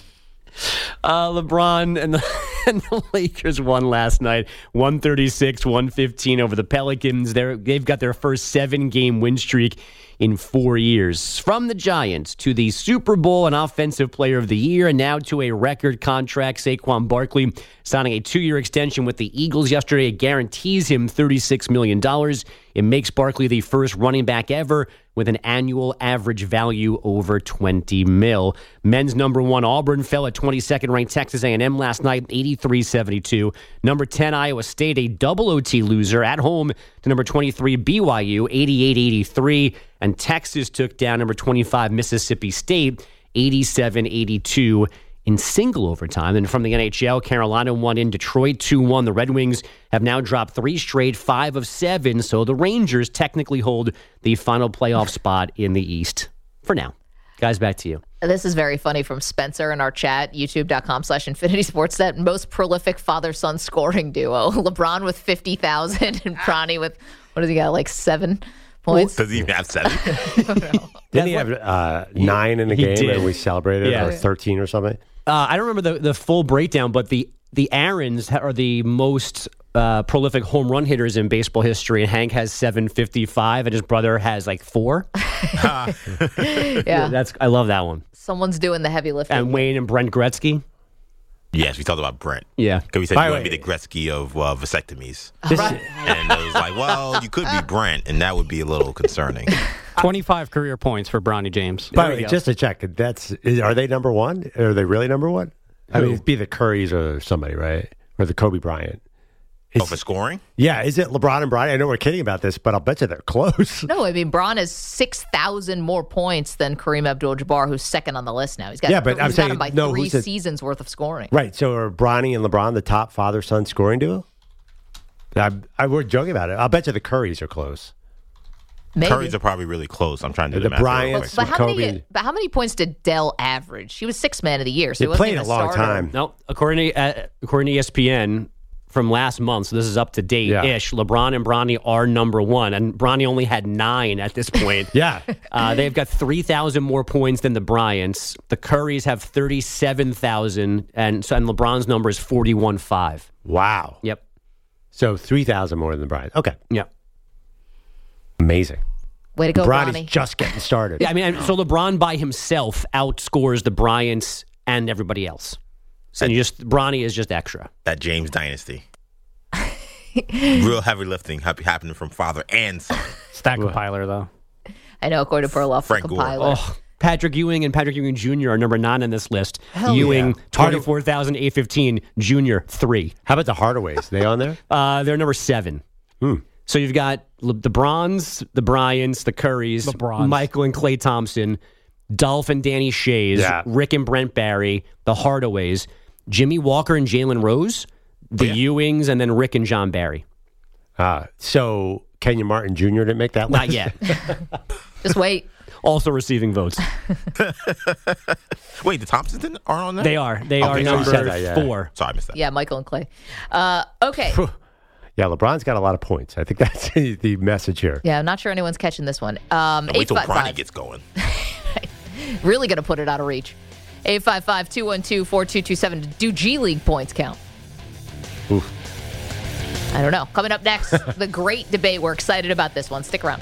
LeBron and the Lakers won last night, 136-115 over the Pelicans. They've got their first 7-game win streak in 4 years. From the Giants to the Super Bowl and Offensive Player of the Year, and now to a record contract. Saquon Barkley signing a 2-year extension with the Eagles yesterday. It guarantees him $36 million. It makes Barkley the first running back ever with an annual average value over $20 million. Men's number 1 Auburn fell at 22nd ranked Texas A&M last night, 83-72. Number 10 Iowa State, a double OT loser at home to number 23 BYU, 88-83. And Texas took down number 25 Mississippi State, 87-82 in single overtime. And from the NHL, Carolina won in Detroit 2-1. The Red Wings have now dropped 3 straight, 5 of 7. So the Rangers technically hold the final playoff spot in the East for now. Guys, back to you. This is very funny from Spencer in our chat, youtube.com/InfinitySportsNet. Most prolific father-son scoring duo. LeBron with 50,000 and Bronny with, what does he got, like 7 points? Does he even have 7? Didn't he have 9 in the game did. and we celebrated or 13 or something? I don't remember the full breakdown, but the Aarons are the most prolific home run hitters in baseball history. And Hank has 755, and his brother has like 4. Yeah. I love that one. Someone's doing the heavy lifting. And Wayne and Brent Gretzky. Yes, we talked about Brent. Yeah. Because we said you want to be the Gretzky of vasectomies. And it was like, well, you could be Brent, and that would be a little concerning. 25 career points for Bronny James. By the way, just to check, are they number 1? Are they really number 1? I mean, it'd be the Currys or somebody, right? Or the Kobe Bryant. For scoring? Yeah, is it LeBron and Bronny? I know we're kidding about this, but I'll bet you they're close. No, I mean, Bron has 6,000 more points than Kareem Abdul-Jabbar, who's second on the list now. He's got, but I'm got saying, him by 3 seasons worth of scoring. Right, so are Bronny and LeBron the top father-son scoring duo? We're joking about it. I'll bet you the Currys are close. Maybe. Currys are probably really close. I'm trying to do the math. Bryants, but how many points did Dell average? He was 6th man of the year, so he wasn't played even a long starter. time. No, according to ESPN, from last month, so this is up to date-ish, LeBron and Bronny are number 1, and Bronny only had 9 at this point. Yeah. They've got 3,000 more points than the Bryants. The Currys have 37,000, and LeBron's number is 41.5. Wow. Yep. So 3,000 more than the Bryants. Okay. Yep. Way to go, Bronny's Bronny. just getting started. Yeah, I mean, so LeBron by himself outscores the Bryants and everybody else. So Bronny is just extra. That James dynasty. Real heavy lifting happening from father and son. Stat compiler, though. I know, according to Perloff, Frank compiler. Oh, Patrick Ewing and Patrick Ewing Jr. are number 9 on this list. Hell Ewing, 24,815. Jr., 3. How about the Hardaways? They on there? They're number 7. So you've got the Brons, the Bryants, the Currys, Michael and Klay Thompson, Dolph and Danny Shays, Rick and Brent Barry, the Hardaways, Jimmy Walker and Jalen Rose, the Ewings, and then Rick and John Barry. So Kenyon Martin Jr. didn't make that list? Not yet. Just wait. also receiving votes. Wait, the Thompsons aren't on there? They are. They are number 4. Sorry, I missed that. Yeah, Michael and Clay. Okay. Yeah, LeBron's got a lot of points. I think that's the message here. Yeah, I'm not sure anyone's catching this one. Wait till Bronny gets going. Really going to put it out of reach. 855-212-4227. Do G League points count? Oof. I don't know. Coming up next, the great debate. We're excited about this one. Stick around.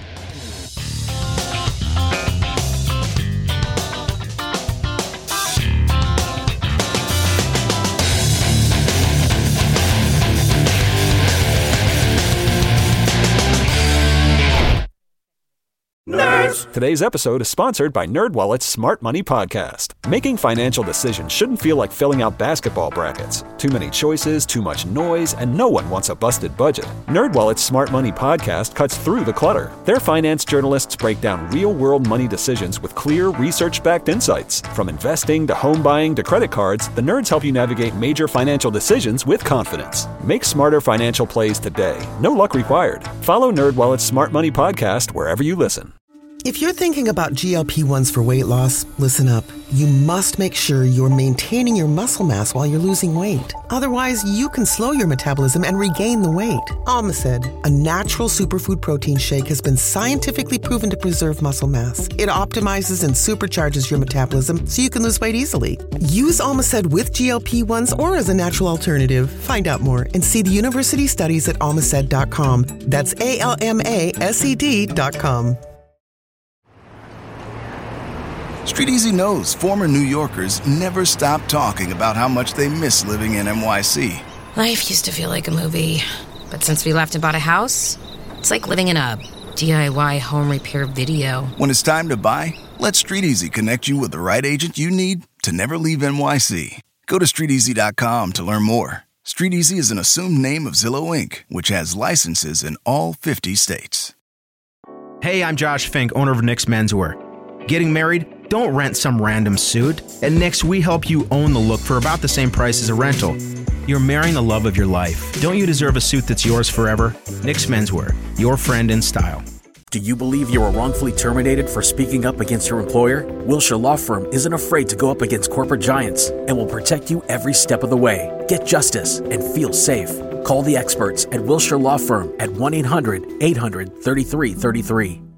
Nerds! Today's episode is sponsored by NerdWallet's Smart Money Podcast. Making financial decisions shouldn't feel like filling out basketball brackets. Too many choices, too much noise, and no one wants a busted budget. NerdWallet's Smart Money Podcast cuts through the clutter. Their finance journalists break down real-world money decisions with clear, research-backed insights. From investing to home buying to credit cards, the nerds help you navigate major financial decisions with confidence. Make smarter financial plays today. No luck required. Follow NerdWallet's Smart Money Podcast wherever you listen. If you're thinking about GLP-1s for weight loss, listen up. You must make sure you're maintaining your muscle mass while you're losing weight. Otherwise, you can slow your metabolism and regain the weight. Almacid, a natural superfood protein shake, has been scientifically proven to preserve muscle mass. It optimizes and supercharges your metabolism so you can lose weight easily. Use Almacid with GLP-1s or as a natural alternative. Find out more and see the university studies at almacid.com. That's ALMASED.com. Street Easy knows former New Yorkers never stop talking about how much they miss living in NYC. Life used to feel like a movie, but since we left and bought a house, it's like living in a DIY home repair video. When it's time to buy, let Street Easy connect you with the right agent you need to never leave NYC. Go to StreetEasy.com to learn more. Street Easy is an assumed name of Zillow Inc., which has licenses in all 50 states. Hey, I'm Josh Fink, owner of Nick's Menswear. Getting married? Don't rent some random suit. At Nick's, we help you own the look for about the same price as a rental. You're marrying the love of your life. Don't you deserve a suit that's yours forever? Nick's Menswear, your friend in style. Do you believe you were wrongfully terminated for speaking up against your employer? Wilshire Law Firm isn't afraid to go up against corporate giants and will protect you every step of the way. Get justice and feel safe. Call the experts at Wilshire Law Firm at 1-800-800-3333.